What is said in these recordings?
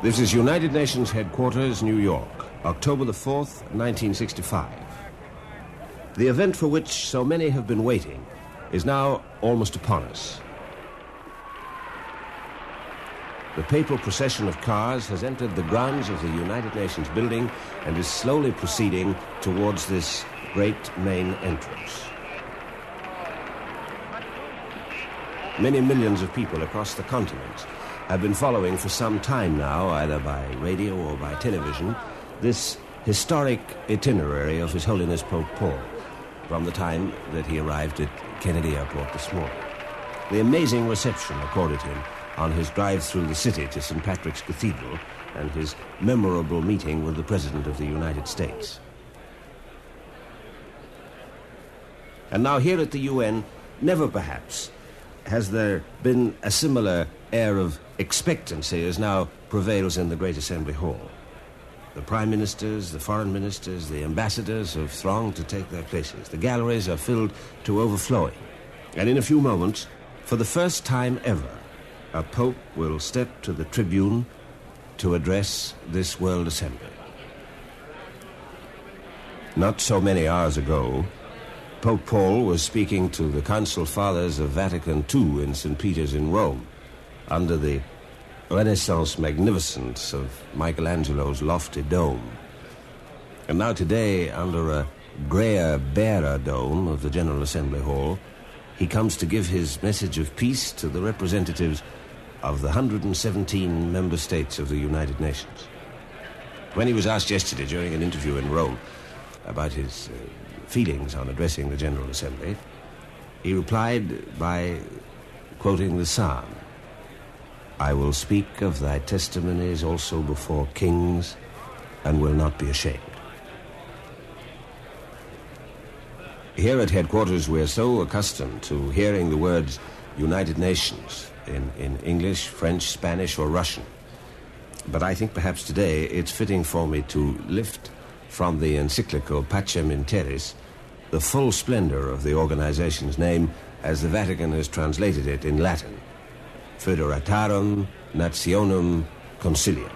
This is United Nations Headquarters, New York, October the 4th, 1965. The event for which so many have been waiting is now almost upon us. The papal procession of cars has entered the grounds of the United Nations building and is slowly proceeding towards this great main entrance. Many millions of people across the continent have been following for some time now, either by radio or by television, this historic itinerary of His Holiness Pope Paul from the time that he arrived at Kennedy Airport this morning. The amazing reception accorded him on his drive through the city to St. Patrick's Cathedral and his memorable meeting with the President of the United States. And now here at the UN, never perhaps has there been a similar air of expectancy as now prevails in the Great Assembly Hall. The prime ministers, the foreign ministers, the ambassadors have thronged to take their places. The galleries are filled to overflowing. And in a few moments, for the first time ever, a pope will step to the tribune to address this World Assembly. Not so many hours ago, Pope Paul was speaking to the Council Fathers of Vatican II in St. Peter's in Rome, under the Renaissance magnificence of Michelangelo's lofty dome. And now today, under a grayer, barer dome of the General Assembly Hall, he comes to give his message of peace to the representatives of the 117 member states of the United Nations. When he was asked yesterday during an interview in Rome about his feelings on addressing the General Assembly, he replied by quoting the Psalm, "I will speak of thy testimonies also before kings and will not be ashamed." Here at headquarters, we're so accustomed to hearing the words United Nations in English, French, Spanish, or Russian. But I think perhaps today it's fitting for me to lift from the encyclical Pacem in Terris the full splendor of the organization's name as the Vatican has translated it in Latin: Foederatarum Nationum Concilium.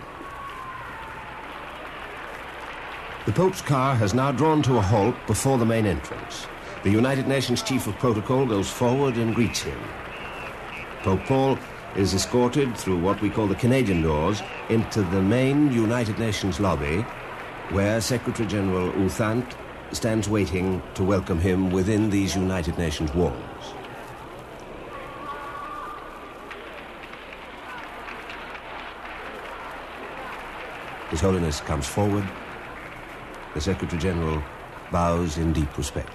The Pope's car has now drawn to a halt before the main entrance. The United Nations Chief of Protocol goes forward and greets him. Pope Paul is escorted through what we call the Canadian doors into the main United Nations lobby, where Secretary General U Thant stands waiting to welcome him within these United Nations walls. His Holiness comes forward. The Secretary General bows in deep respect.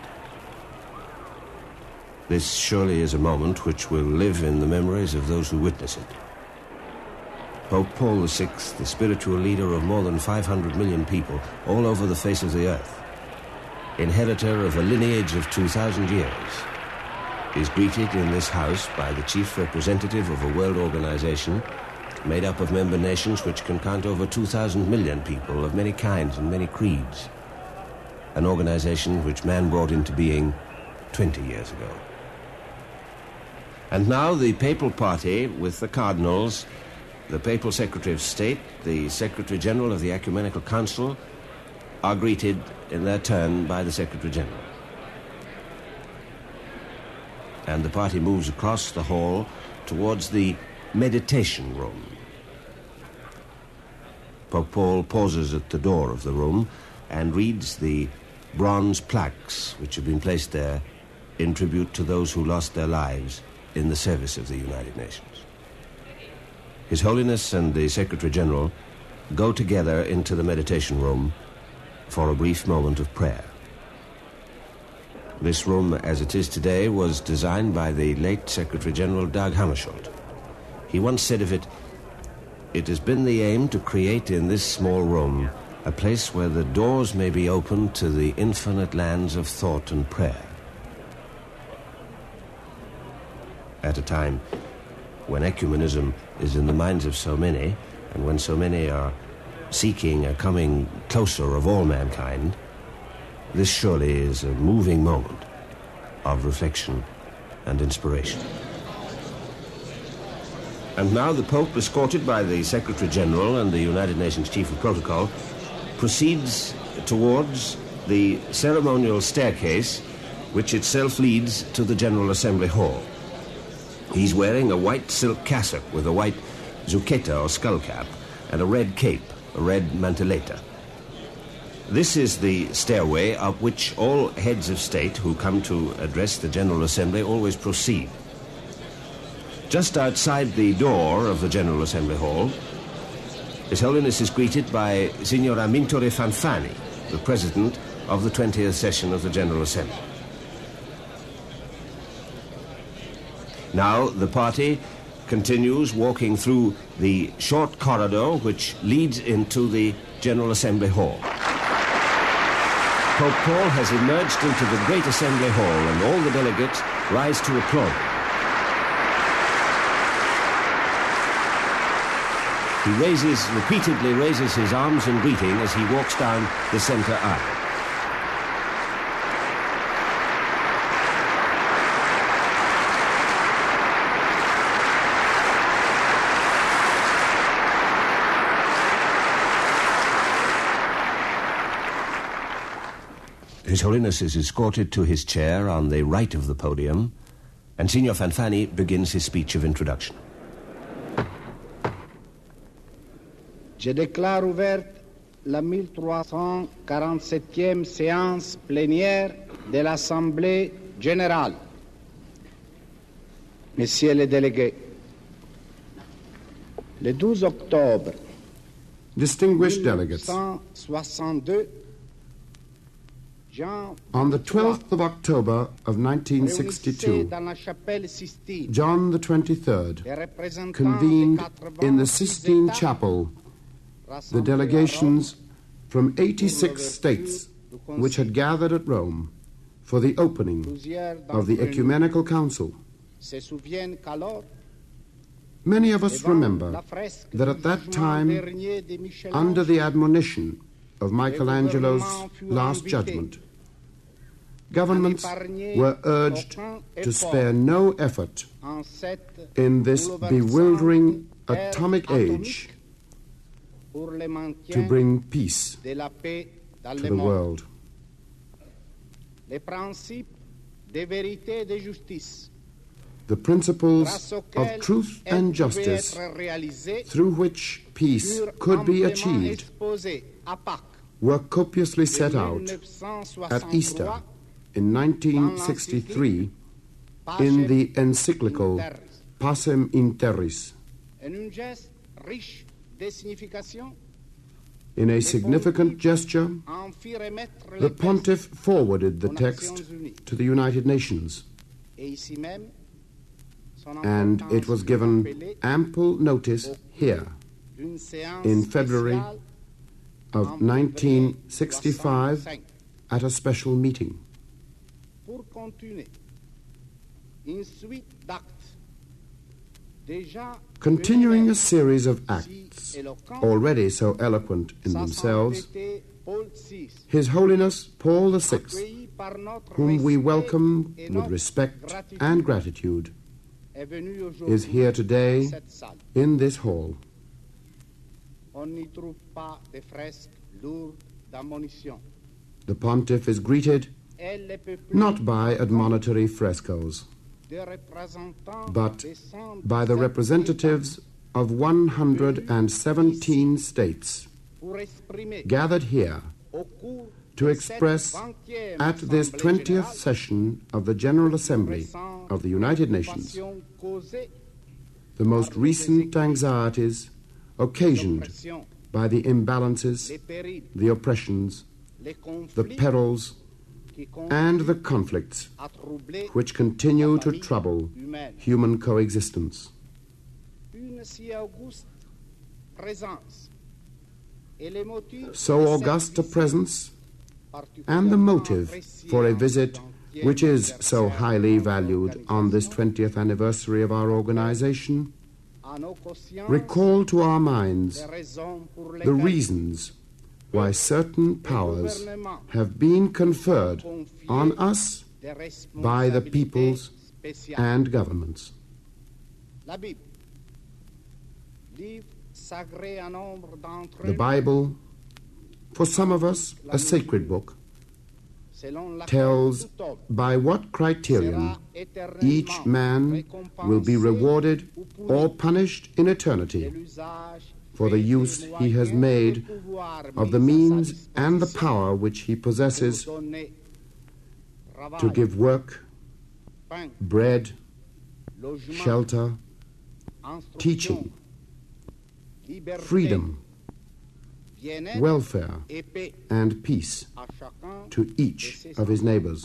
This surely is a moment which will live in the memories of those who witness it. Pope Paul VI, the spiritual leader of more than 500 million people all over the face of the earth, inheritor of a lineage of 2,000 years, is greeted in this house by the chief representative of a world organization made up of member nations which can count over 2,000 million people of many kinds and many creeds. An organization which man brought into being 20 years ago. And now the papal party with the cardinals, the papal secretary of state, the secretary general of the Ecumenical Council, are greeted in their turn by the Secretary General. And the party moves across the hall towards the meditation room. Pope Paul pauses at the door of the room and reads the bronze plaques which have been placed there in tribute to those who lost their lives in the service of the United Nations. His Holiness and the Secretary General go together into the meditation room for a brief moment of prayer. This room, as it is today, was designed by the late Secretary General Dag Hammarskjöld. He once said of it, "It has been the aim to create in this small room a place where the doors may be opened to the infinite lands of thought and prayer." At a time when ecumenism is in the minds of so many, and when so many are seeking a coming closer of all mankind, this surely is a moving moment of reflection and inspiration. And now the Pope, escorted by the Secretary General and the United Nations Chief of Protocol, proceeds towards the ceremonial staircase, which itself leads to the General Assembly Hall. He's wearing a white silk cassock with a white zucchetto or skull cap and a red cape, a red mantelletta. This is the stairway up which all heads of state who come to address the General Assembly always proceed. Just outside the door of the General Assembly Hall, His Holiness is greeted by Signor Amintore Fanfani, the President of the 20th session of the General Assembly. Now the party continues walking through the short corridor which leads into the General Assembly Hall. Pope Paul has emerged into the Great Assembly Hall and all the delegates rise to applaud. He repeatedly raises his arms in greeting as he walks down the center aisle. His Holiness is escorted to his chair on the right of the podium, and Signor Fanfani begins his speech of introduction. Je déclare ouverte la 1347e séance plénière de l'Assemblée générale. Messieurs les délégués, le 12 octobre Distinguished delegates, 1962, on the 12th of October of 1962, John the 23rd convened in the Sistine Chapel the delegations from 86 states which had gathered at Rome for the opening of the Ecumenical Council. Many of us remember that at that time, under the admonition of Michelangelo's Last Judgment, governments were urged to spare no effort in this bewildering atomic age to bring peace to the world. The principles of truth and justice through which peace could be achieved were copiously set out at Easter in 1963 in the encyclical Pacem in Terris. In a significant gesture, the Pontiff forwarded the text to the United Nations, and it was given ample notice here in February of 1965 at a special meeting. Continuing a series of acts already so eloquent in themselves, His Holiness Paul VI, whom we welcome with respect and gratitude, is here today in this hall. The Pontiff is greeted not by admonitory frescoes, but by the representatives of 117 states gathered here to express at this 20th session of the General Assembly of the United Nations the most recent anxieties occasioned by the imbalances, the oppressions, the perils, and the conflicts which continue to trouble human coexistence. So august a presence and the motive for a visit which is so highly valued on this 20th anniversary of our organization recall to our minds the reasons why certain powers have been conferred on us by the peoples and governments. The Bible, for some of us a sacred book, tells by what criterion each man will be rewarded or punished in eternity for the use he has made of the means and the power which he possesses to give work, bread, shelter, teaching, freedom, welfare, and peace to each of his neighbors.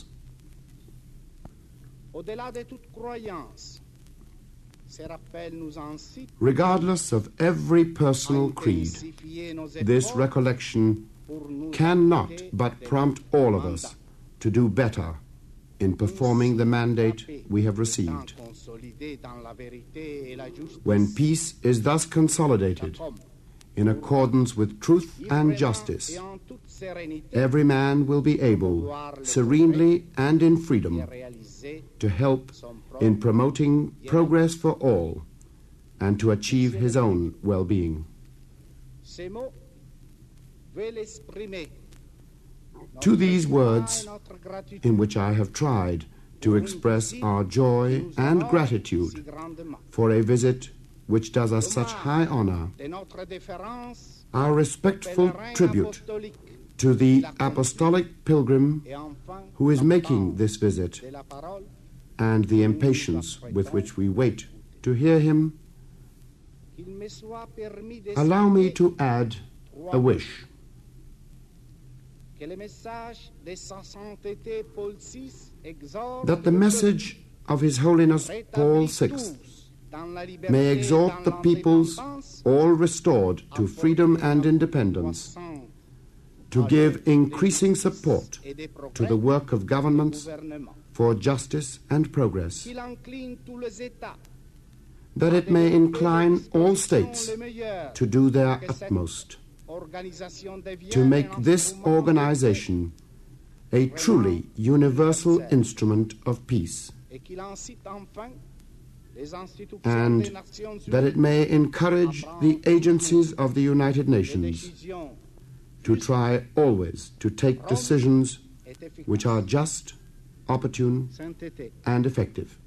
Regardless of every personal creed, this recollection cannot but prompt all of us to do better in performing the mandate we have received. When peace is thus consolidated in accordance with truth and justice, every man will be able, serenely and in freedom, to help in promoting progress for all and to achieve his own well-being. To these words, in which I have tried to express our joy and gratitude for a visit which does us such high honor, our respectful tribute to the apostolic pilgrim who is making this visit, and the impatience with which we wait to hear him, allow me to add a wish. That the message of His Holiness Paul VI may exhort the peoples, all restored to freedom and independence, to give increasing support to the work of governments for justice and progress, that it may incline all states to do their utmost to make this organization a truly universal instrument of peace, and that it may encourage the agencies of the United Nations to try always to take decisions which are just, opportune, and effective.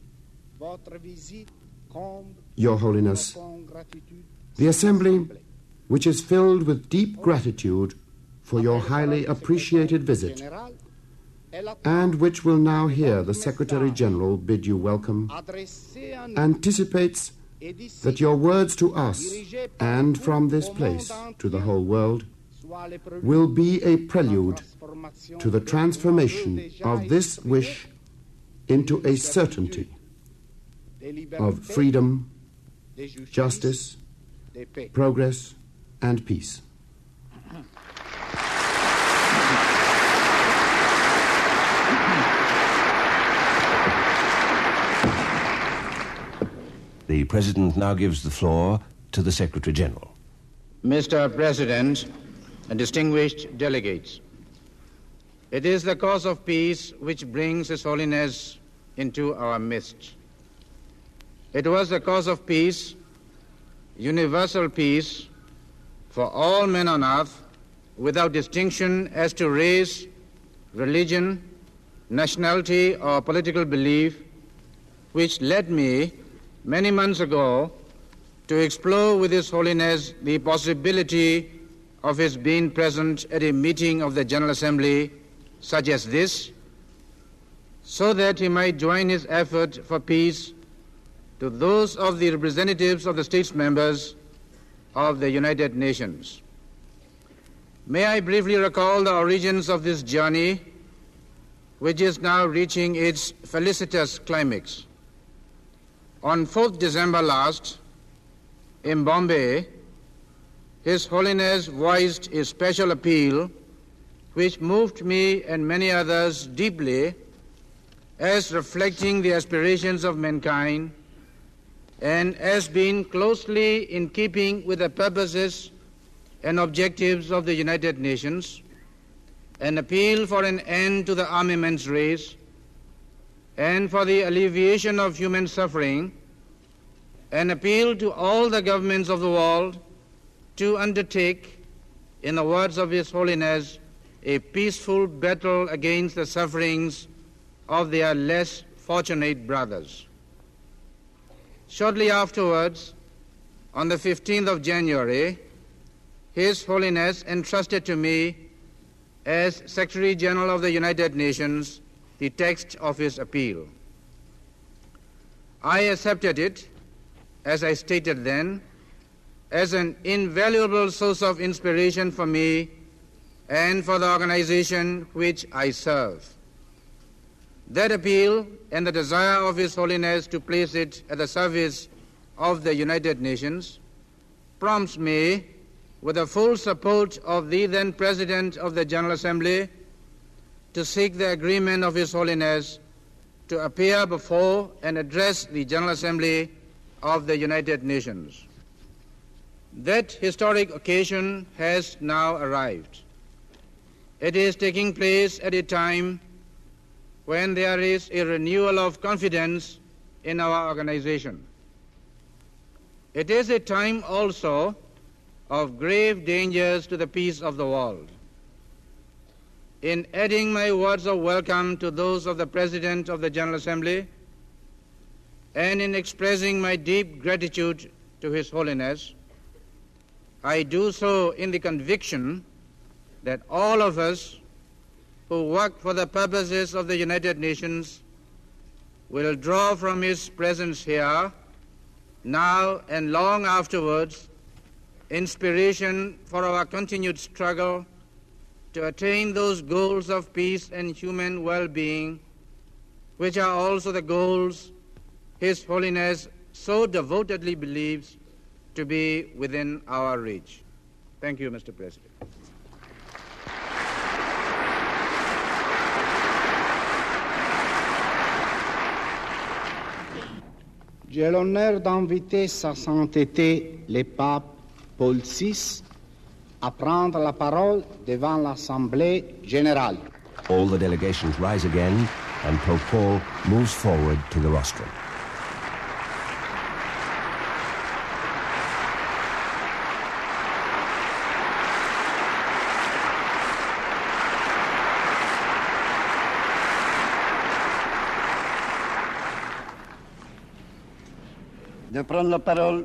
Your Holiness, the Assembly, which is filled with deep gratitude for your highly appreciated visit, and which will now hear the Secretary-General bid you welcome, anticipates that your words to us, and from this place to the whole world, will be a prelude to the transformation of this wish into a certainty of freedom, justice, progress, and peace. The President now gives the floor to the Secretary-General. Mr. President and distinguished delegates, it is the cause of peace which brings His Holiness into our midst. It was the cause of peace, universal peace, for all men on earth, without distinction as to race, religion, nationality, or political belief, which led me, many months ago, to explore with His Holiness the possibility of his being present at a meeting of the General Assembly such as this, so that he might join his effort for peace to those of the representatives of the states members of the United Nations. May I briefly recall the origins of this journey, which is now reaching its felicitous climax. On 4th December last, in Bombay, His Holiness voiced a special appeal which moved me and many others deeply as reflecting the aspirations of mankind and as being closely in keeping with the purposes and objectives of the United Nations, an appeal for an end to the armaments race and for the alleviation of human suffering, an appeal to all the governments of the world to undertake, in the words of His Holiness, a peaceful battle against the sufferings of their less fortunate brothers. Shortly afterwards, on the 15th of January, His Holiness entrusted to me, as Secretary General of the United Nations, the text of his appeal. I accepted it, as I stated then, as an invaluable source of inspiration for me and for the organization which I serve. That appeal and the desire of His Holiness to place it at the service of the United Nations prompts me, with the full support of the then President of the General Assembly, to seek the agreement of His Holiness to appear before and address the General Assembly of the United Nations. That historic occasion has now arrived. It is taking place at a time when there is a renewal of confidence in our organization. It is a time also of grave dangers to the peace of the world. In adding my words of welcome to those of the President of the General Assembly, and in expressing my deep gratitude to His Holiness, I do so in the conviction that all of us who work for the purposes of the United Nations will draw from His presence here, now and long afterwards, inspiration for our continued struggle to attain those goals of peace and human well-being, which are also the goals His Holiness so devotedly believes to be within our reach. Thank you, Mr. President. J'ai l'honneur d'inviter Sa Sainteté le Pape Paul VI à prendre la parole devant l'Assemblée générale. All the delegations rise again, and Pope Paul moves forward to the rostrum. De prendre la parole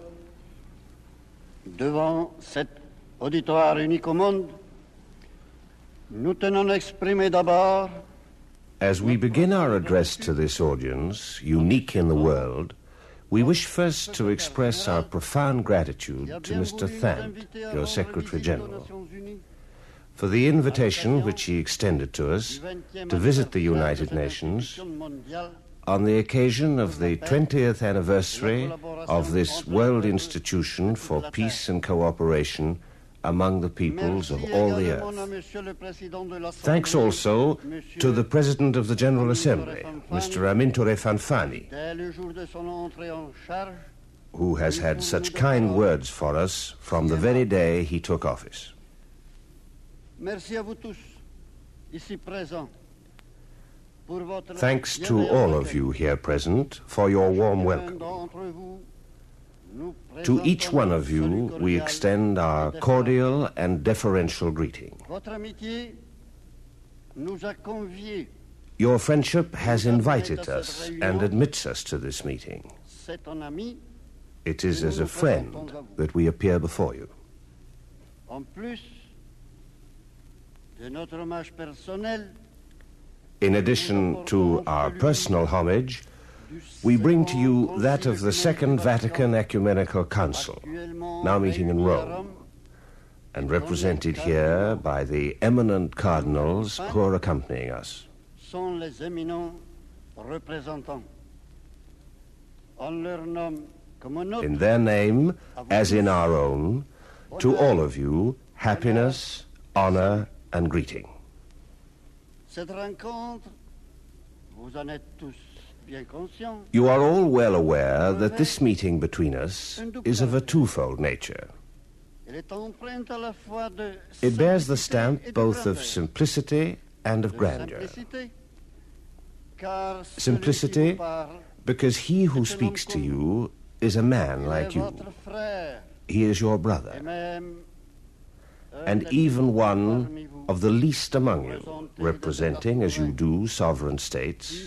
devant cet auditoire unique au monde, nous tenons à exprimer d'abord. As we begin our address to this audience, unique in the world, we wish first to express our profound gratitude to Mr. Thant, your Secretary General, for the invitation which he extended to us to visit the United Nations on the occasion of the 20th anniversary of this world institution for peace and cooperation among the peoples of all the earth. Thanks also to the President of the General Assembly, Mr. Amintore Fanfani, who has had such kind words for us from the very day he took office. Thanks to all of you here present for your warm welcome. To each one of you, we extend our cordial and deferential greeting. Your friendship has invited us and admits us to this meeting. It is as a friend that we appear before you. In addition to our personal homage, we bring to you that of the Second Vatican Ecumenical Council, now meeting in Rome, and represented here by the eminent cardinals who are accompanying us. In their name, as in our own, to all of you, happiness, honor, and greeting. You are all well aware that this meeting between us is of a twofold nature. It bears the stamp both of simplicity and of grandeur. Simplicity, because he who speaks to you is a man like you. He is your brother, and even one of the least among you, representing, as you do, sovereign states.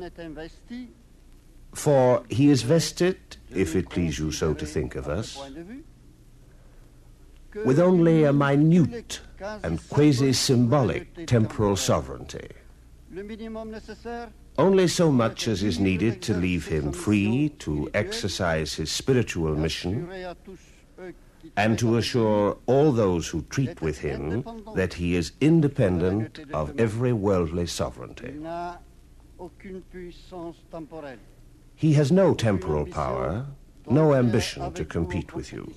For he is vested, if it please you so to think of us, with only a minute and quasi-symbolic temporal sovereignty. Only so much as is needed to leave him free to exercise his spiritual mission and to assure all those who treat with him that he is independent of every worldly sovereignty. He has no temporal power, no ambition to compete with you.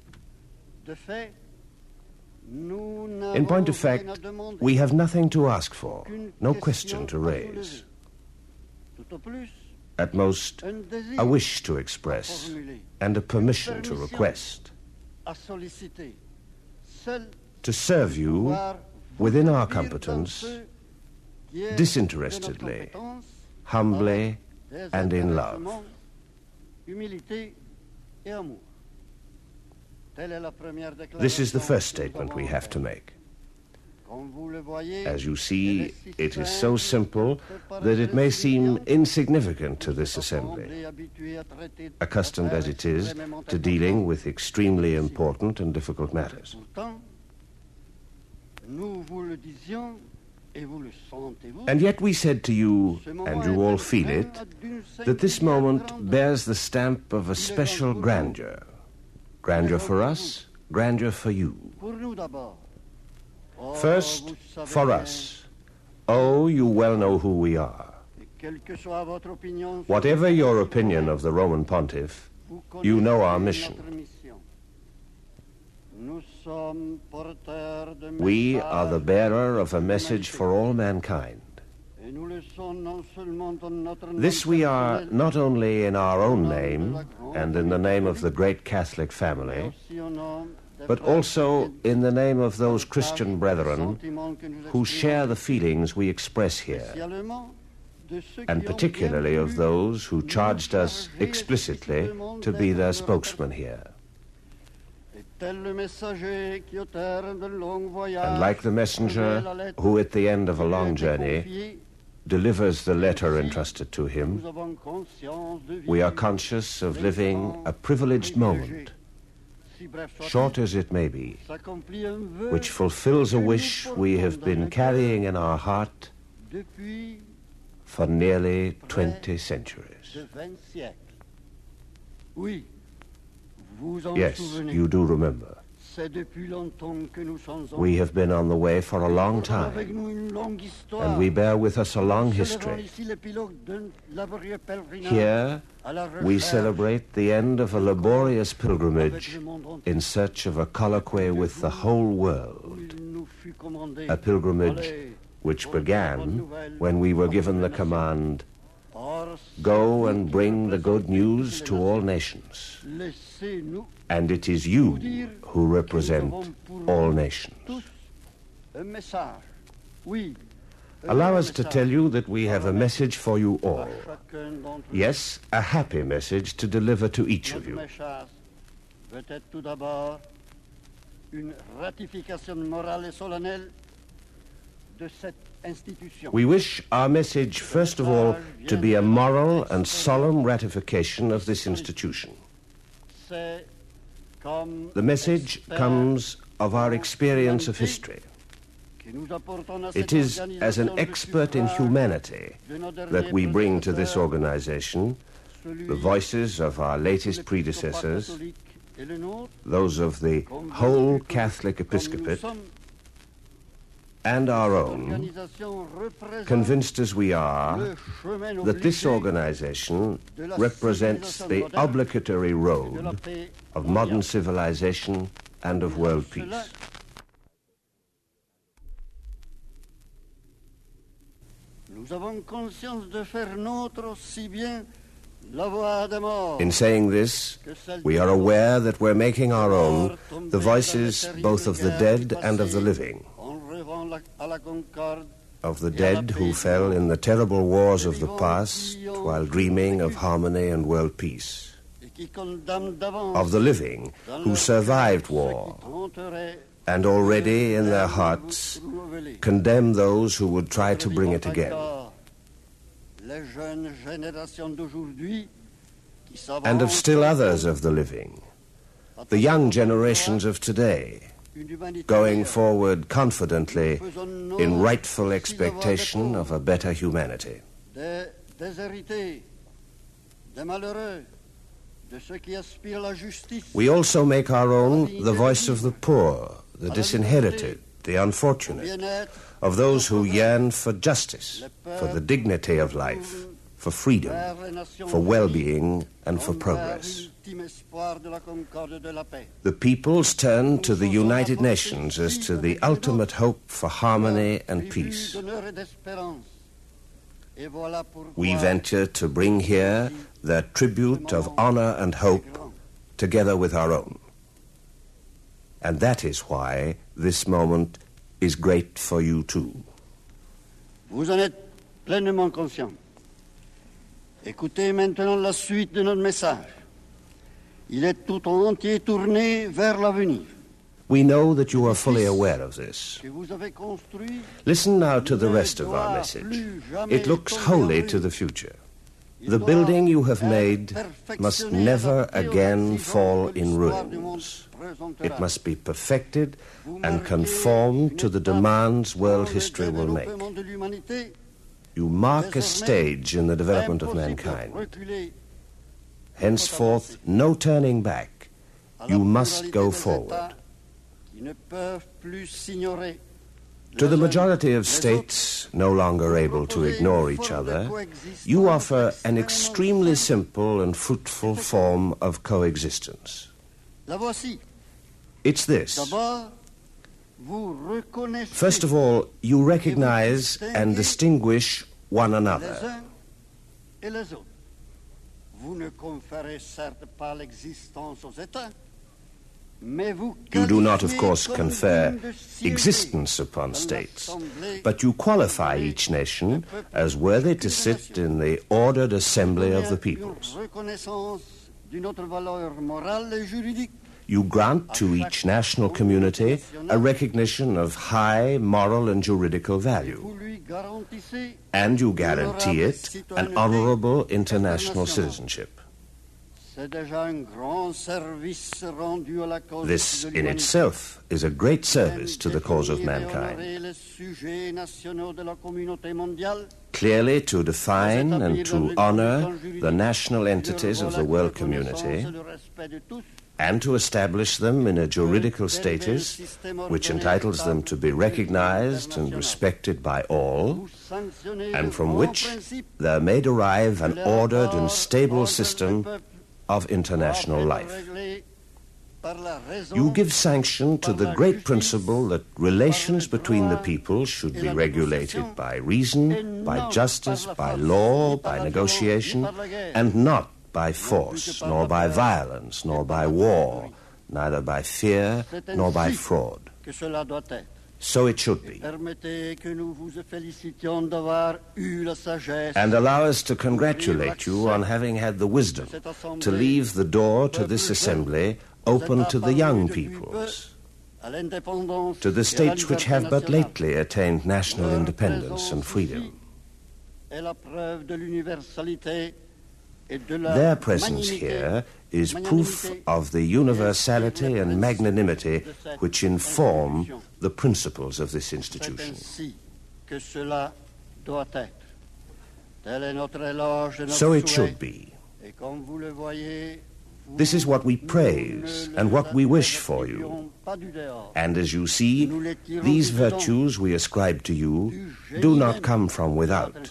In point of fact, we have nothing to ask for, no question to raise. At most, a wish to express and a permission to request. To serve you within our competence, disinterestedly, humbly, and in love. This is the first statement we have to make. As you see, it is so simple that it may seem insignificant to this assembly, accustomed as it is to dealing with extremely important and difficult matters. And yet we said to you, and you all feel it, that this moment bears the stamp of a special grandeur. Grandeur for us, grandeur for you. First, for us. Oh, you well know who we are. Whatever your opinion of the Roman Pontiff, you know our mission. We are the bearer of a message for all mankind. This we are not only in our own name and in the name of the great Catholic family, but also in the name of those Christian brethren who share the feelings we express here, and particularly of those who charged us explicitly to be their spokesman here. And like the messenger who at the end of a long journey delivers the letter entrusted to him, we are conscious of living a privileged moment, short as it may be, which fulfills a wish we have been carrying in our heart for nearly 20 centuries. Yes, you do remember. We have been on the way for a long time, and we bear with us a long history. Here, we celebrate the end of a laborious pilgrimage in search of a colloquy with the whole world, a pilgrimage which began when we were given the command, "Go and bring the good news to all nations." And it is you who represent all nations. Allow us to tell you that we have a message for you all. Yes, a happy message to deliver to each of you. We wish our message, first of all, to be a moral and solemn ratification of this institution. The message comes of our experience of history. It is as an expert in humanity that we bring to this organization the voices of our latest predecessors, those of the whole Catholic episcopate, and our own, convinced as we are that this organization represents the obligatory road of modern civilization and of world peace. In saying this, we are aware that we're making our own the voices both of the dead and of the living, of the dead who fell in the terrible wars of the past while dreaming of harmony and world peace, of the living who survived war, and already in their hearts condemn those who would try to bring it again. And of still others of the living, the young generations of today, going forward confidently in rightful expectation of a better humanity. We also make our own the voice of the poor, the disinherited, the unfortunate, of those who yearn for justice, for the dignity of life, for freedom, for well-being, and for progress. The peoples turn to the United Nations as to the ultimate hope for harmony and peace. We venture to bring here their tribute of honor and hope together with our own. And that is why this moment is great for you too. Vous en êtes pleinement conscient. Écoutez maintenant la suite de notre message. Il est tout entier tourné vers l'avenir. We know that you are fully aware of this. Listen now to the rest of our message. It looks wholly to the future. The building you have made must never again fall in ruins. It must be perfected and conform to the demands world history will make. You mark a stage in the development of mankind. Henceforth, no turning back. You must go forward. To the majority of states no longer able to ignore each other, you offer an extremely simple and fruitful form of coexistence. It's this. First of all, you recognize and distinguish one another. You do not, of course, confer existence upon states, but you qualify each nation as worthy to sit in the ordered assembly of the peoples. You grant to each national community a recognition of high moral and juridical value, and you guarantee it an honorable international citizenship. This in itself is a great service to the cause of mankind. Clearly to define and to honor the national entities of the world community and to establish them in a juridical status which entitles them to be recognized and respected by all, and from which there may derive an ordered and stable system of international life. You give sanction to the great principle that relations between the peoples should be regulated by reason, by justice, by law, by negotiation, and not by force, nor by violence, nor by war, neither by fear, nor by fraud. So it should be. And allow us to congratulate you on having had the wisdom to leave the door to this assembly open to the young peoples, to the states which have but lately attained national independence and freedom. Their presence here is proof of the universality and magnanimity which inform the principles of this institution. So it should be. This is what we praise and what we wish for you. And as you see, these virtues we ascribe to you do not come from without.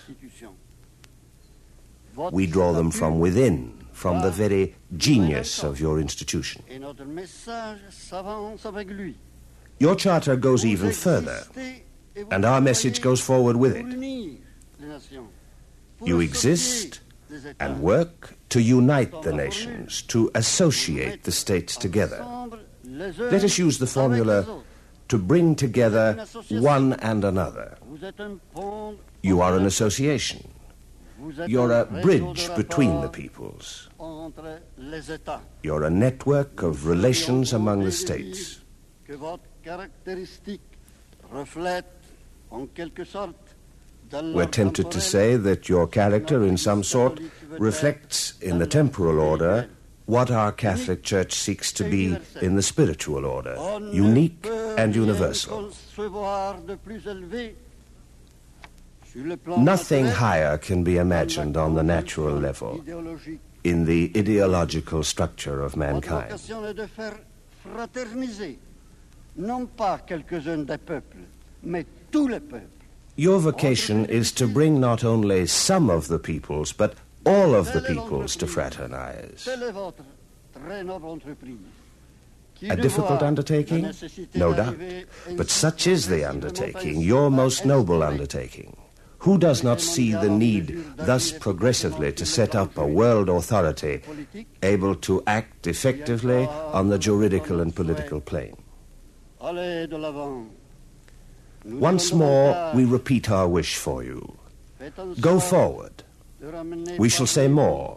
We draw them from within, from the very genius of your institution. Your charter goes even further, and our message goes forward with it. You exist and work to unite the nations, to associate the states together. Let us use the formula to bring together one and another. You are an association. You're a bridge between the peoples. You're a network of relations among the states. We're tempted to say that your character, in some sort, reflects in the temporal order what our Catholic Church seeks to be in the spiritual order, unique and universal. Nothing higher can be imagined on the natural level, in the ideological structure of mankind. Your vocation is to bring not only some of the peoples, but all of the peoples to fraternize. A difficult undertaking? No doubt. But such is the undertaking, your most noble undertaking. Who does not see the need thus progressively to set up a world authority able to act effectively on the juridical and political plane? Once more, we repeat our wish for you. Go forward. We shall say more.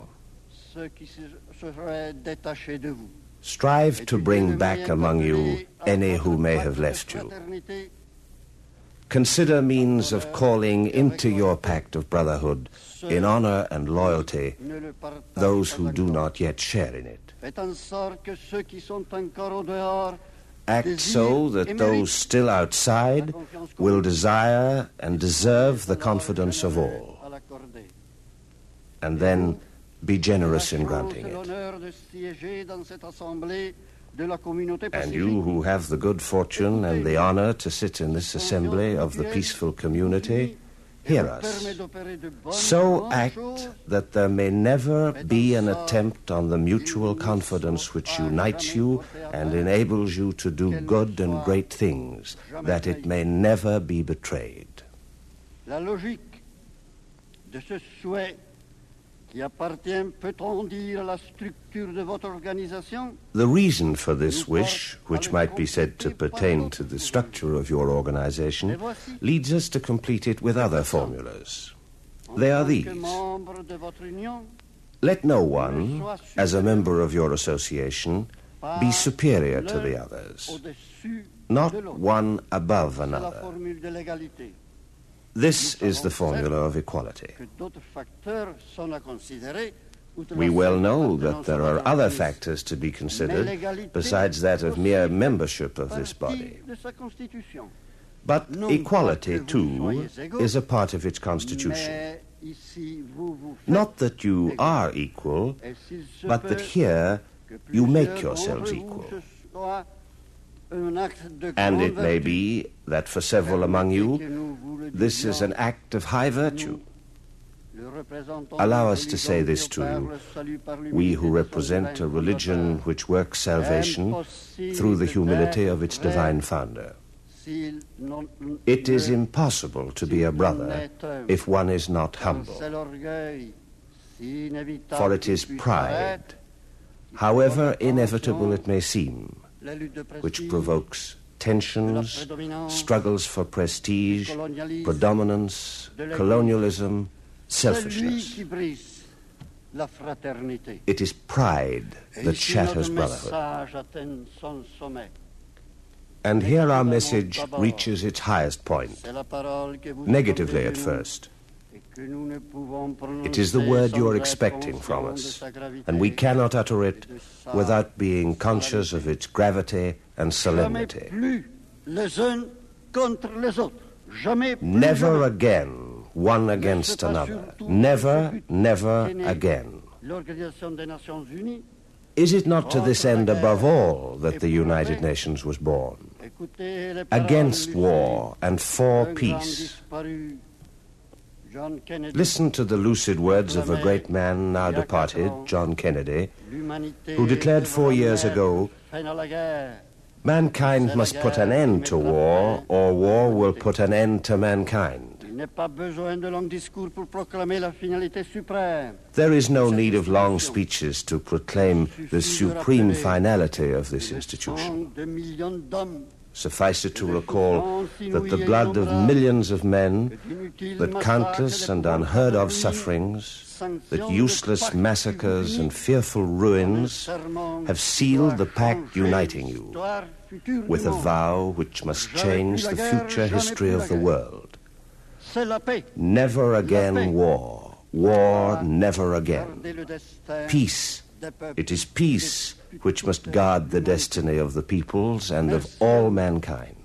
Strive to bring back among you any who may have left you. Consider means of calling into your pact of brotherhood, in honor and loyalty, those who do not yet share in it. Act so that those still outside will desire and deserve the confidence of all. And then be generous in granting it. And you who have the good fortune and the honor to sit in this assembly of the peaceful community, hear us. So act that there may never be an attempt on the mutual confidence which unites you and enables you to do good and great things, that it may never be betrayed. La logique de ce souhait qui appartient, peut-on dire, à la structure de votre organisation? The reason for this wish, which might be said to pertain to the structure of your organization, leads us to complete it with other formulas. They are these. Let no one, as a member of your association, be superior to the others, not one above another. This is the formula of equality. We well know that there are other factors to be considered besides that of mere membership of this body. But equality, too, is a part of its constitution. Not that you are equal, but that here you make yourselves equal. And it may be that for several among you, this is an act of high virtue. Allow us to say this to you, we who represent a religion which works salvation through the humility of its divine founder. It is impossible to be a brother if one is not humble. For it is pride, however inevitable it may seem, which provokes tensions, struggles for prestige, predominance, colonialism, selfishness. It is pride that shatters brotherhood. And here our message reaches its highest point, negatively at first. It is the word you are expecting from us, and we cannot utter it without being conscious of its gravity and solemnity. Never again one against another. Never, never again. Is it not to this end above all that the United Nations was born? Against war and for peace. Listen to the lucid words of a great man now departed, John Kennedy, who declared 4 years ago, mankind must put an end to war, or war will put an end to mankind. There is no need of long speeches to proclaim the supreme finality of this institution. Suffice it to recall that the blood of millions of men, that countless and unheard-of sufferings, that useless massacres and fearful ruins have sealed the pact uniting you with a vow which must change the future history of the world. Never again war, war never again. Peace, it is peace which must guard the destiny of the peoples and of all mankind.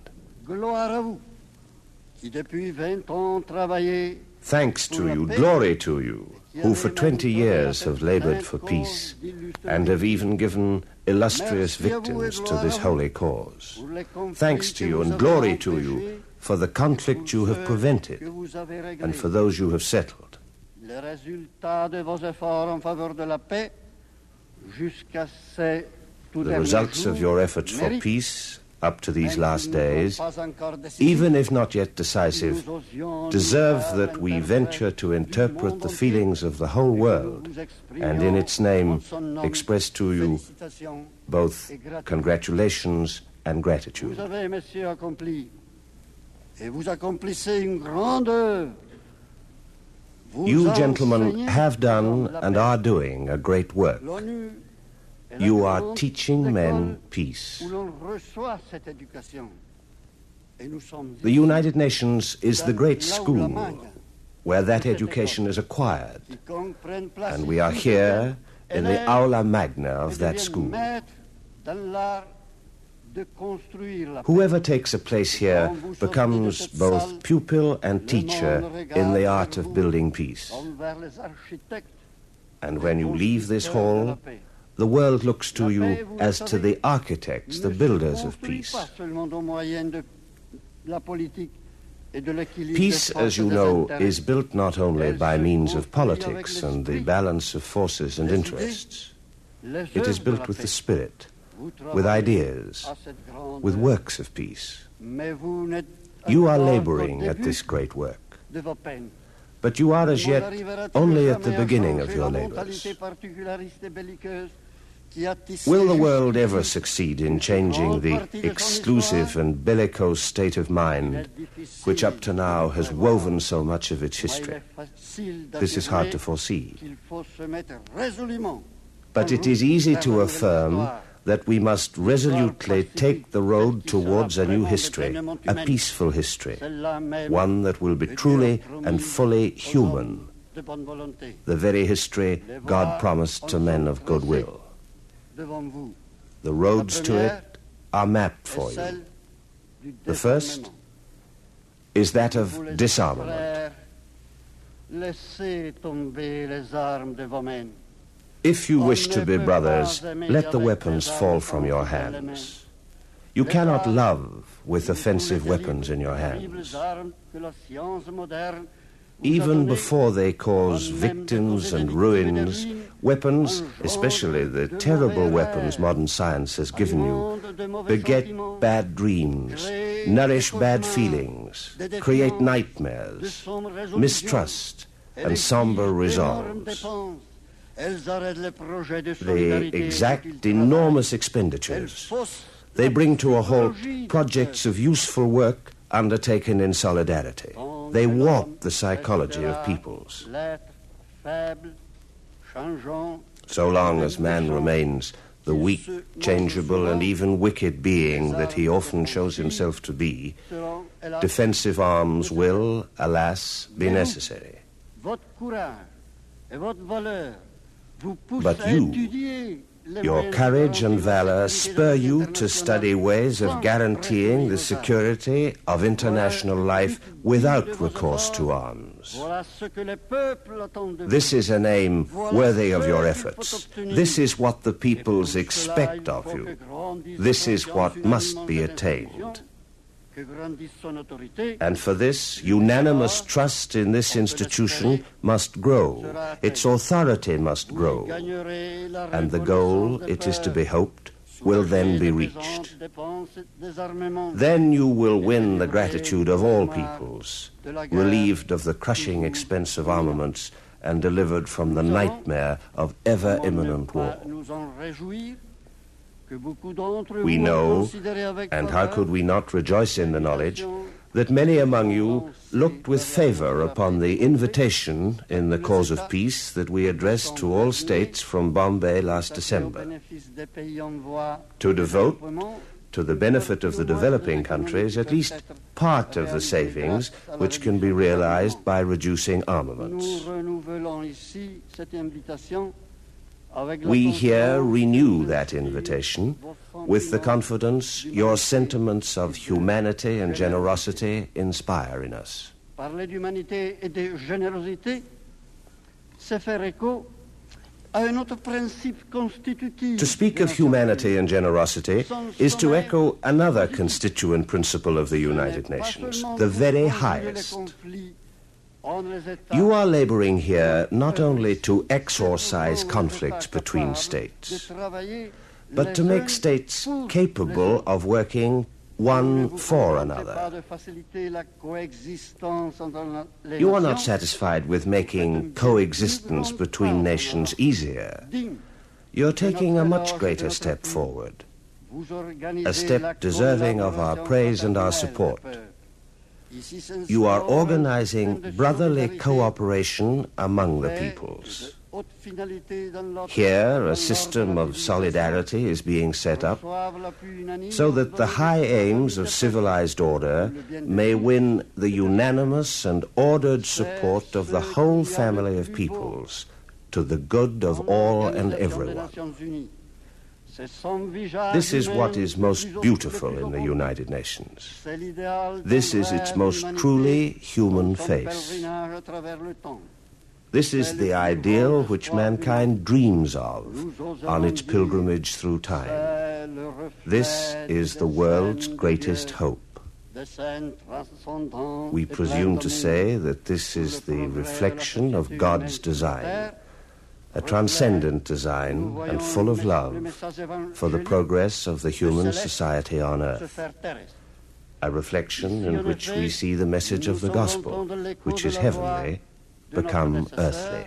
Thanks to you, glory to you, who for 20 years have labored for peace and have even given illustrious victims to this holy cause. Thanks to you and glory to you for the conflict you have prevented and for those you have settled. The results of your efforts for peace up to these last days, even if not yet decisive, deserve that we venture to interpret the feelings of the whole world and in its name express to you both congratulations and gratitude. You gentlemen have done and are doing a great work. You are teaching men peace. The United Nations is the great school where that education is acquired, and we are here in the aula magna of that school. Whoever takes a place here becomes both pupil and teacher in the art of building peace. And when you leave this hall, the world looks to you as to the architects, the builders of peace. Peace, as you know, is built not only by means of politics and the balance of forces and interests. It is built with the spirit, with ideas, with works of peace. You are laboring at this great work, but you are as yet only at the beginning of your labors. Will the world ever succeed in changing the exclusive and bellicose state of mind which up to now has woven so much of its history? This is hard to foresee. But it is easy to affirm that we must resolutely take the road towards a new history, a peaceful history, one that will be truly and fully human, the very history God promised to men of goodwill. The roads to it are mapped for you. The first is that of disarmament. If you wish to be brothers, let the weapons fall from your hands. You cannot love with offensive weapons in your hands. Even before they cause victims and ruins, weapons, especially the terrible weapons modern science has given you, beget bad dreams, nourish bad feelings, create nightmares, mistrust, and somber resolves. They exact enormous expenditures. They bring to a halt projects of useful work undertaken in solidarity. They warp the psychology of peoples. So long as man remains the weak, changeable, and even wicked being that he often shows himself to be, defensive arms will, alas, be necessary. But you, your courage and valor spur you to study ways of guaranteeing the security of international life without recourse to arms. This is an aim worthy of your efforts. This is what the peoples expect of you. This is what must be attained. And for this, unanimous trust in this institution must grow. Its authority must grow. And the goal, it is to be hoped, will then be reached. Then you will win the gratitude of all peoples, relieved of the crushing expense of armaments and delivered from the nightmare of ever-imminent war. We know, and how could we not rejoice in the knowledge, that many among you looked with favor upon the invitation in the cause of peace that we addressed to all states from Bombay last December, to devote to the benefit of the developing countries at least part of the savings which can be realized by reducing armaments. We here renew that invitation with the confidence your sentiments of humanity and generosity inspire in us. Parler d'humanité et de générosité, c'est faire écho à un autre principe constitutif. To speak of humanity and generosity is to echo another constituent principle of the United Nations, the very highest. You are laboring here not only to exorcise conflicts between states, but to make states capable of working one for another. You are not satisfied with making coexistence between nations easier. You're taking a much greater step forward, a step deserving of our praise and our support. You are organizing brotherly cooperation among the peoples. Here, a system of solidarity is being set up so that the high aims of civilized order may win the unanimous and ordered support of the whole family of peoples to the good of all and everyone. This is what is most beautiful in the United Nations. This is its most truly human face. This is the ideal which mankind dreams of on its pilgrimage through time. This is the world's greatest hope. We presume to say that this is the reflection of God's design, a transcendent design and full of love for the progress of the human society on earth. A reflection in which we see the message of the gospel, which is heavenly, become earthly.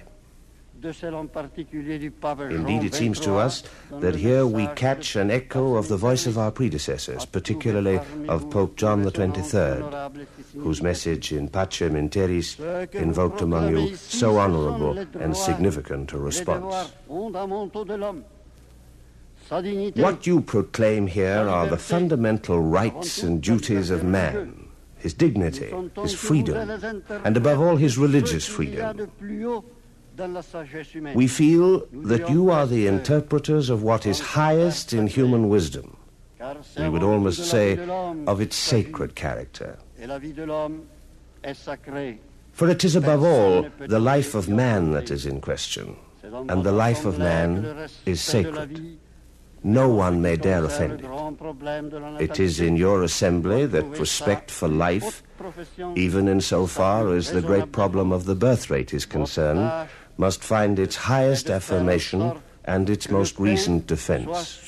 Indeed, it seems to us that here we catch an echo of the voice of our predecessors, particularly of Pope John XXIII, whose message in Pacem in Terris invoked among you so honorable and significant a response. What you proclaim here are the fundamental rights and duties of man, his dignity, his freedom, and above all his religious freedom. We feel that you are the interpreters of what is highest in human wisdom. We would almost say of its sacred character. For it is above all the life of man that is in question, and the life of man is sacred. No one may dare offend it. It is in your assembly that respect for life, even in so far as the great problem of the birth rate is concerned, must find its highest affirmation and its most recent defense.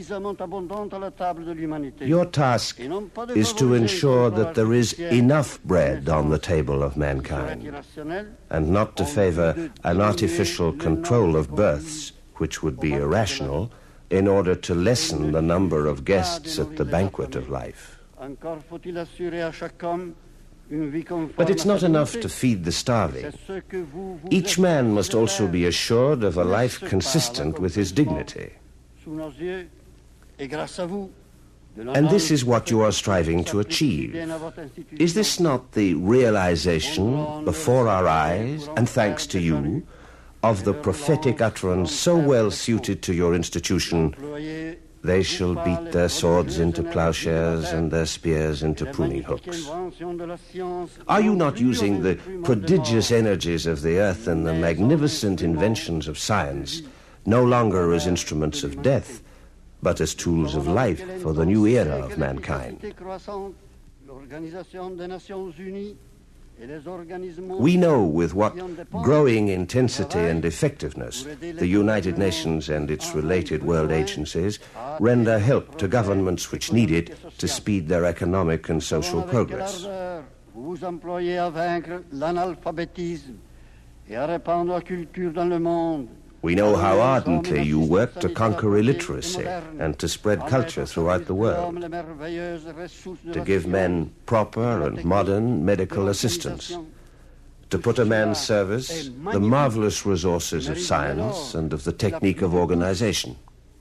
Your task is to ensure that there is enough bread on the table of mankind, and not to favor an artificial control of births, which would be irrational, in order to lessen the number of guests at the banquet of life. But it's not enough to feed the starving. Each man must also be assured of a life consistent with his dignity. And this is what you are striving to achieve. Is this not the realization before our eyes, and thanks to you, of the prophetic utterance so well suited to your institution, "They shall beat their swords into plowshares and their spears into pruning hooks"? Are you not using the prodigious energies of the earth and the magnificent inventions of science no longer as instruments of death, but as tools of life for the new era of mankind? We know with what growing intensity and effectiveness the United Nations and its related world agencies render help to governments which need it to speed their economic and social progress. Vous vous employez à vaincre l'analphabétisme et à répandre la culture dans le monde. We know how ardently you work to conquer illiteracy and to spread culture throughout the world, to give men proper and modern medical assistance, to put at man's service the marvelous resources of science and of the technique of organization.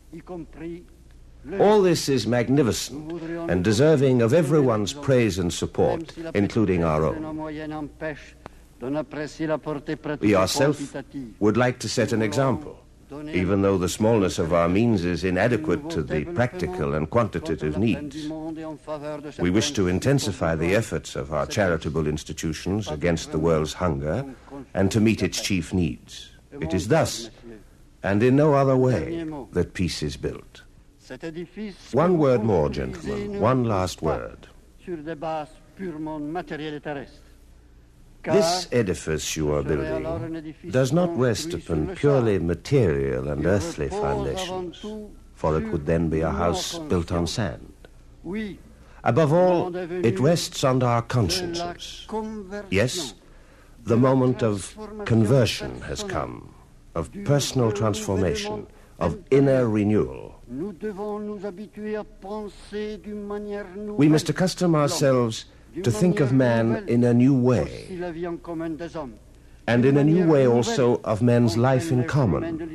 All this is magnificent and deserving of everyone's praise and support, including our own. We ourselves would like to set an example, even though the smallness of our means is inadequate to the practical and quantitative needs. We wish to intensify the efforts of our charitable institutions against the world's hunger and to meet its chief needs. It is thus, and in no other way, that peace is built. One word more, gentlemen, one last word. This edifice you are building does not rest upon purely material and earthly foundations, for it would then be a house built on sand. Above all, it rests on our consciences. Yes, the moment of conversion has come, of personal transformation, of inner renewal. We must accustom ourselves to think of man in a new way, and in a new way also of men's life in common.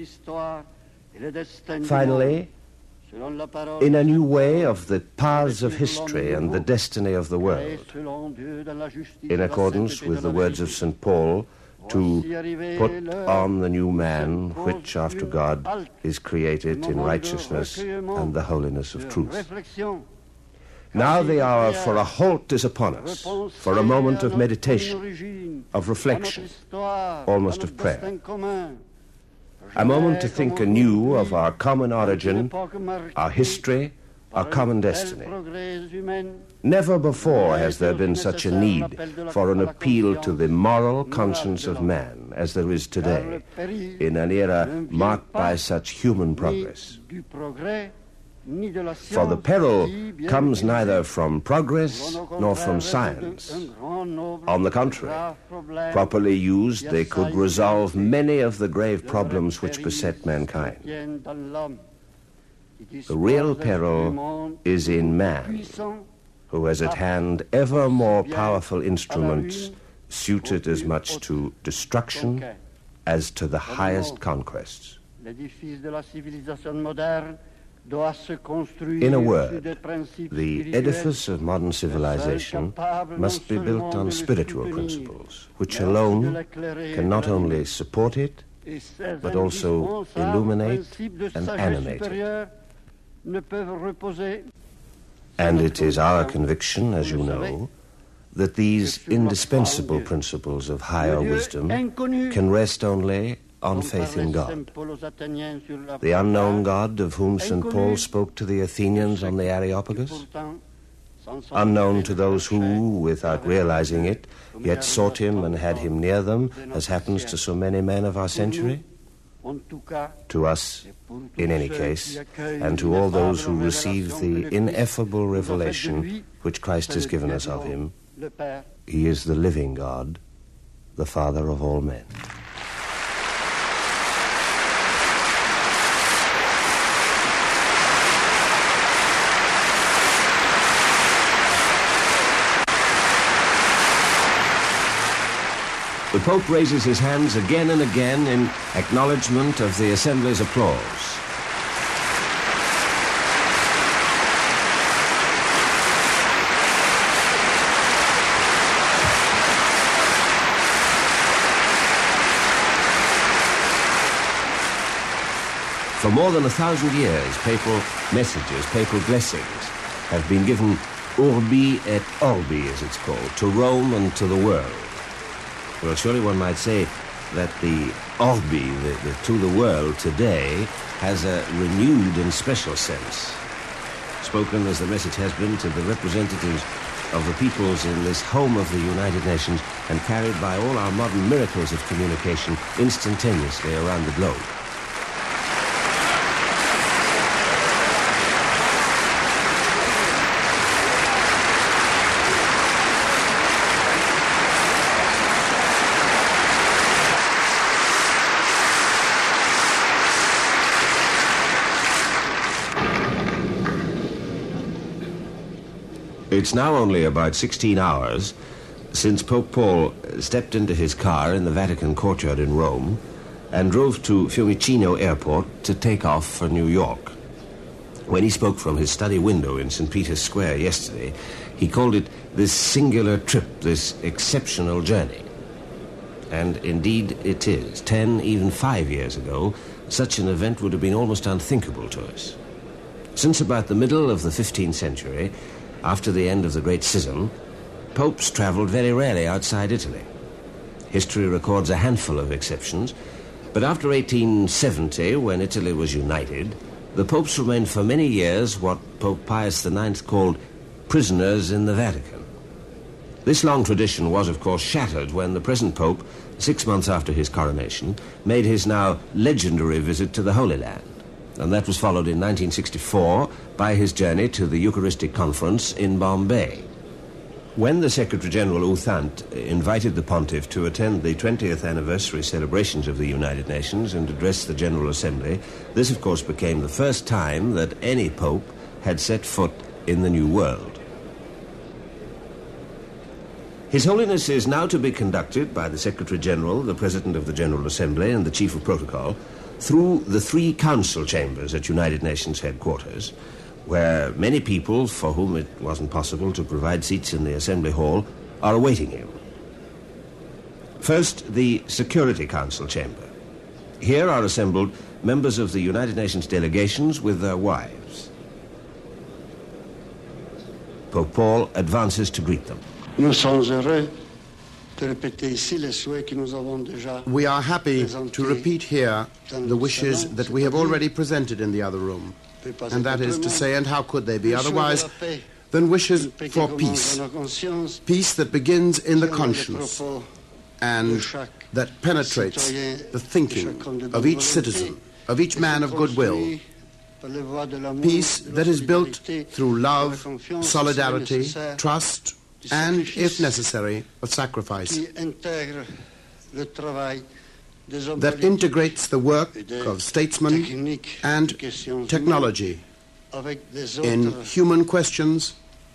Finally, in a new way of the paths of history and the destiny of the world, in accordance with the words of St. Paul, to put on the new man, which after God is created in righteousness and the holiness of truth. Now the hour for a halt is upon us, for a moment of meditation, of reflection, almost of prayer. A moment to think anew of our common origin, our history, our common destiny. Never before has there been such a need for an appeal to the moral conscience of man as there is today, in an era marked by such human progress. For the peril comes neither from progress nor from science. On the contrary, properly used, they could resolve many of the grave problems which beset mankind. The real peril is in man, who has at hand ever more powerful instruments suited as much to destruction as to the highest conquests. In a word, the edifice of modern civilization must be built on spiritual principles, which alone can not only support it, but also illuminate and animate it. And it is our conviction, as you know, that these indispensable principles of higher wisdom can rest only on faith in God. The unknown God of whom St. Paul spoke to the Athenians on the Areopagus, unknown to those who, without realizing it, yet sought him and had him near them, as happens to so many men of our century. To us, in any case, and to all those who receive the ineffable revelation which Christ has given us of him, he is the living God, the Father of all men. The Pope raises his hands again and again in acknowledgement of the Assembly's applause. For more than 1,000 years, papal messages, papal blessings, have been given urbi et orbi, as it's called, to Rome and to the world. Well, surely one might say that the orbi, the to the world today, has a renewed and special sense. Spoken, as the message has been, to the representatives of the peoples in this home of the United Nations and carried by all our modern miracles of communication instantaneously around the globe. It's now only about 16 hours since Pope Paul stepped into his car in the Vatican courtyard in Rome and drove to Fiumicino Airport to take off for New York. When he spoke from his study window in St. Peter's Square yesterday, he called it this singular trip, this exceptional journey. And indeed it is. 10, even 5 years ago, such an event would have been almost unthinkable to us. Since about the middle of the 15th century, after the end of the Great Schism, popes travelled very rarely outside Italy. History records a handful of exceptions, but after 1870, when Italy was united, the popes remained for many years what Pope Pius IX called prisoners in the Vatican. This long tradition was, of course, shattered when the present Pope, 6 months after his coronation, made his now legendary visit to the Holy Land. And that was followed in 1964 by his journey to the Eucharistic Conference in Bombay. When the Secretary-General U Thant invited the Pontiff to attend the 20th anniversary celebrations of the United Nations and address the General Assembly, this, of course, became the first time that any Pope had set foot in the New World. His Holiness is now to be conducted by the Secretary-General, the President of the General Assembly, and the Chief of Protocol through the 3 council chambers at United Nations headquarters, where many people for whom it wasn't possible to provide seats in the Assembly Hall are awaiting him. First, the Security Council chamber. Here are assembled members of the United Nations delegations with their wives. Pope Paul advances to greet them. We are happy to repeat here the wishes that we have already presented in the other room. And that is to say, and how could they be otherwise, than wishes for peace. Peace that begins in the conscience and that penetrates the thinking of each citizen, of each man of goodwill. Peace that is built through love, solidarity, trust, and, if necessary, of sacrifice, that integrates the work of statesmen and technology in human questions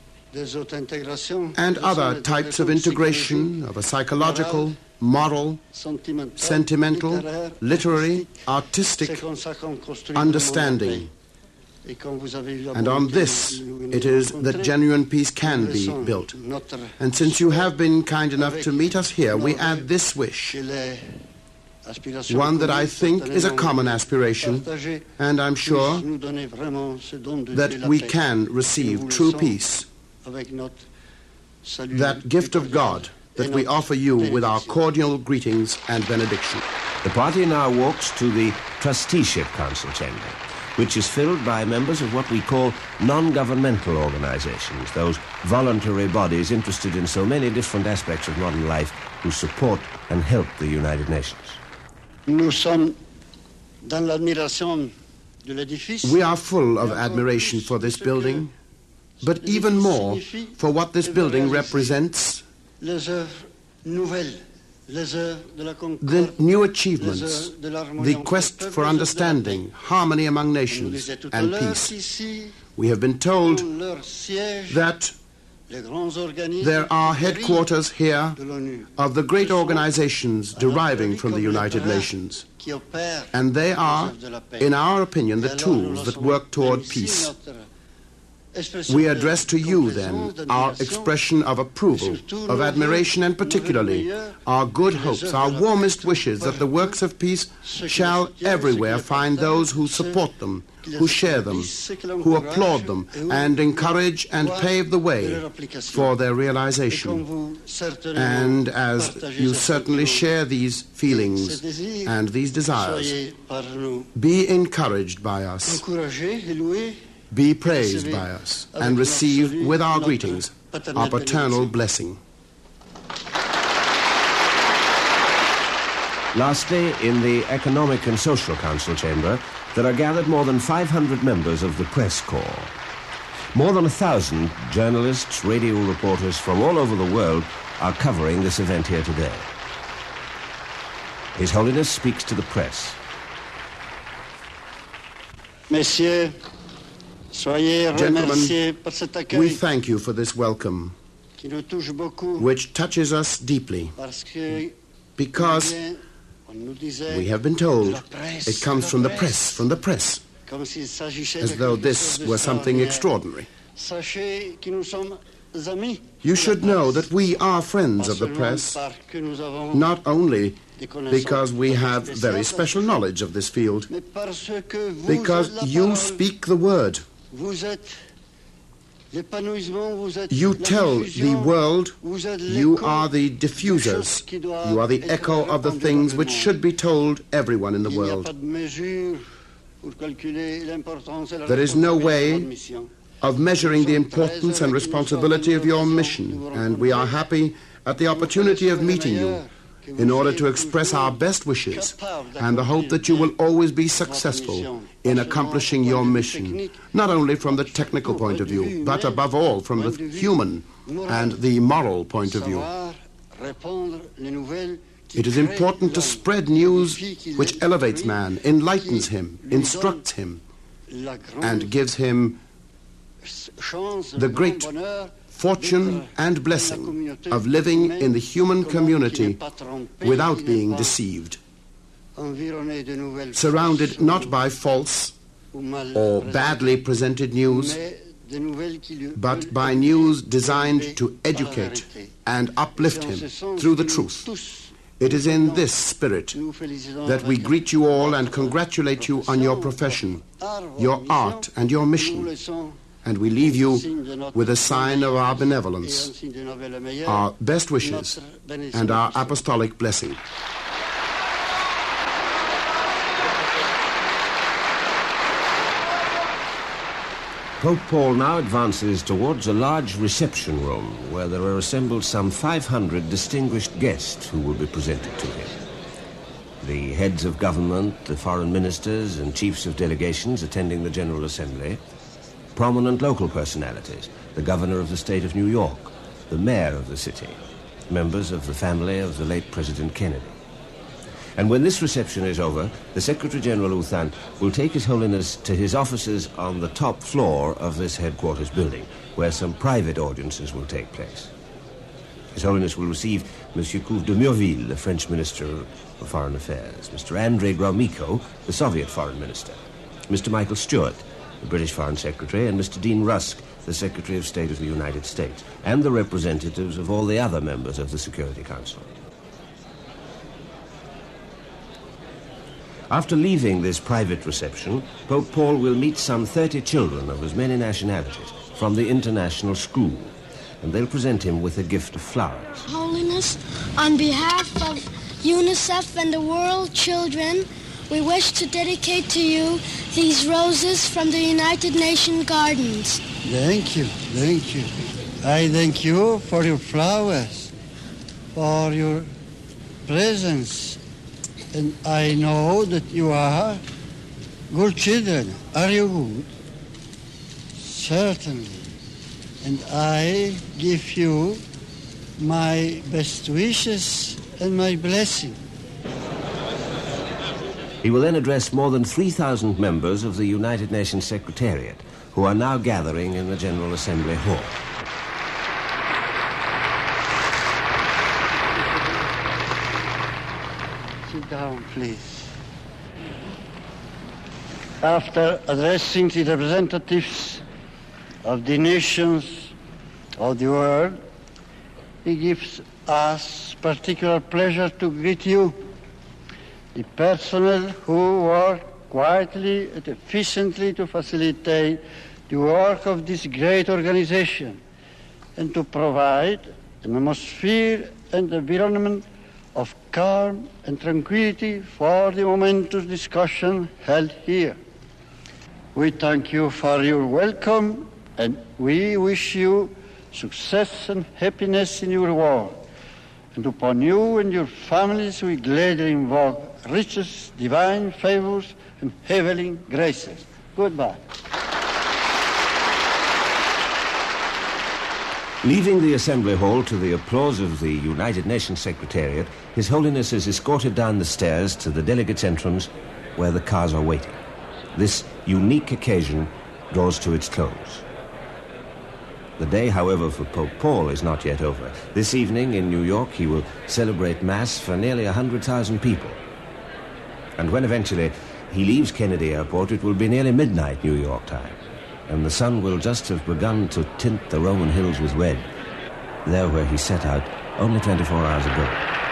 and other types of integration of a psychological, moral, sentimental, literary, artistic understanding. And on this, it is that genuine peace can be built. And since you have been kind enough to meet us here, we add this wish, one that I think is a common aspiration, and I'm sure that we can receive true peace, that gift of God that we offer you with our cordial greetings and benediction. The party now walks to the Trusteeship Council chamber, which is filled by members of what we call non-governmental organizations, those voluntary bodies interested in so many different aspects of modern life who support and help the United Nations. We are full of admiration for this building, but even more for what this building represents, the new achievements, the quest for understanding, harmony among nations, and peace. We have been told that there are headquarters here of the great organizations deriving from the United Nations, and they are, in our opinion, the tools that work toward peace. We address to you, then, our expression of approval, of admiration, and particularly our good hopes, our warmest wishes that the works of peace shall everywhere find those who support them, who share them, who applaud them, and encourage and pave the way for their realization. And as you certainly share these feelings and these desires, be encouraged by us. Be praised by us, and receive with our greetings our paternal blessing. Lastly, in the Economic and Social Council chamber, there are gathered more than 500 members of the press corps. More than 1,000 journalists, radio reporters from all over the world are covering this event here today. His Holiness speaks to the press. Messieurs, Gentlemen, we thank you for this welcome, which touches us deeply, because we have been told it comes from the press, as though this were something extraordinary. You should know that we are friends of the press, not only because we have very special knowledge of this field, because you speak the word. You tell the world you are the diffusers, you are the echo of the things which should be told everyone in the world. There is no way of measuring the importance and responsibility of your mission, and we are happy at the opportunity of meeting you in order to express our best wishes and the hope that you will always be successful in accomplishing your mission, not only from the technical point of view, but above all from the human and the moral point of view. It is important to spread news which elevates man, enlightens him, instructs him, and gives him the great fortune and blessing of living in the human community without being deceived, surrounded not by false or badly presented news, but by news designed to educate and uplift him through the truth. It is in this spirit that we greet you all and congratulate you on your profession, your art, and your mission. And we leave you with a sign of our benevolence, our best wishes, and our apostolic blessing. Pope Paul now advances towards a large reception room where there are assembled some 500 distinguished guests who will be presented to him. The heads of government, the foreign ministers, and chiefs of delegations attending the General Assembly, prominent local personalities, the governor of the state of New York, the mayor of the city, members of the family of the late President Kennedy. And when this reception is over, the Secretary-General U Thant will take His Holiness to his offices on the top floor of this headquarters building, where some private audiences will take place. His Holiness will receive Monsieur Couve de Murville, the French Minister of Foreign Affairs, Mr. Andrei Gromyko, the Soviet Foreign Minister, Mr. Michael Stewart, the British Foreign Secretary, and Mr. Dean Rusk, the Secretary of State of the United States, and the representatives of all the other members of the Security Council. After leaving this private reception, Pope Paul will meet some 30 children of as many nationalities from the international school, and they'll present him with a gift of flowers. Holiness, on behalf of UNICEF and the world children, we wish to dedicate to you these roses from the United Nations Gardens. Thank you, thank you. I thank you for your flowers, for your presence. And I know that you are good children. Are you good? Certainly. And I give you my best wishes and my blessing. He will then address more than 3,000 members of the United Nations Secretariat, who are now gathering in the General Assembly Hall. Sit down, please. After addressing the representatives of the nations of the world, it gives us particular pleasure to greet you, the personnel who work quietly and efficiently to facilitate the work of this great organization and to provide an atmosphere and environment of calm and tranquility for the momentous discussion held here. We thank you for your welcome, and we wish you success and happiness in your work. And upon you and your families we gladly invoke riches, divine favors, and heavenly graces. Goodbye. Leaving the Assembly Hall to the applause of the United Nations Secretariat, His Holiness is escorted down the stairs to the delegates' entrance where the cars are waiting. This unique occasion draws to its close. The day, however, for Pope Paul is not yet over. This evening in New York he will celebrate Mass for nearly 100,000 people. And when eventually he leaves Kennedy Airport, it will be nearly midnight New York time, and the sun will just have begun to tint the Roman hills with red, there where he set out only 24 hours ago.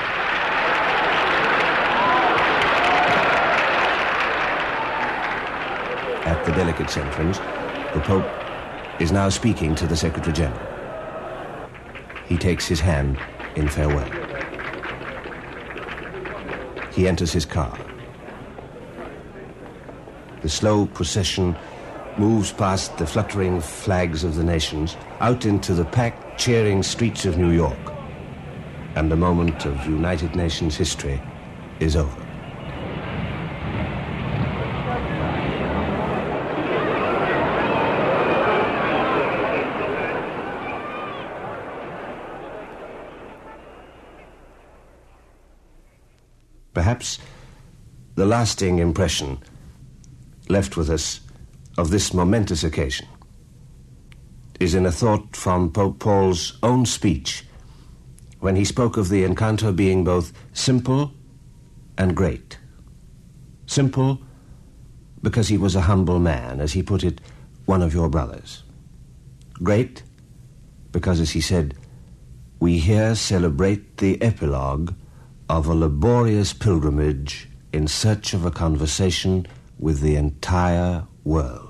At the delegates' entrance, the Pope is now speaking to the Secretary General. He takes his hand in farewell. He enters his car. The slow procession moves past the fluttering flags of the nations out into the packed, cheering streets of New York. And the moment of United Nations history is over. Perhaps the lasting impression left with us of this momentous occasion is in a thought from Pope Paul's own speech when he spoke of the encounter being both simple and great. Simple because he was a humble man, as he put it, one of your brothers. Great because, as he said, we here celebrate the epilogue of a laborious pilgrimage in search of a conversation with the entire world.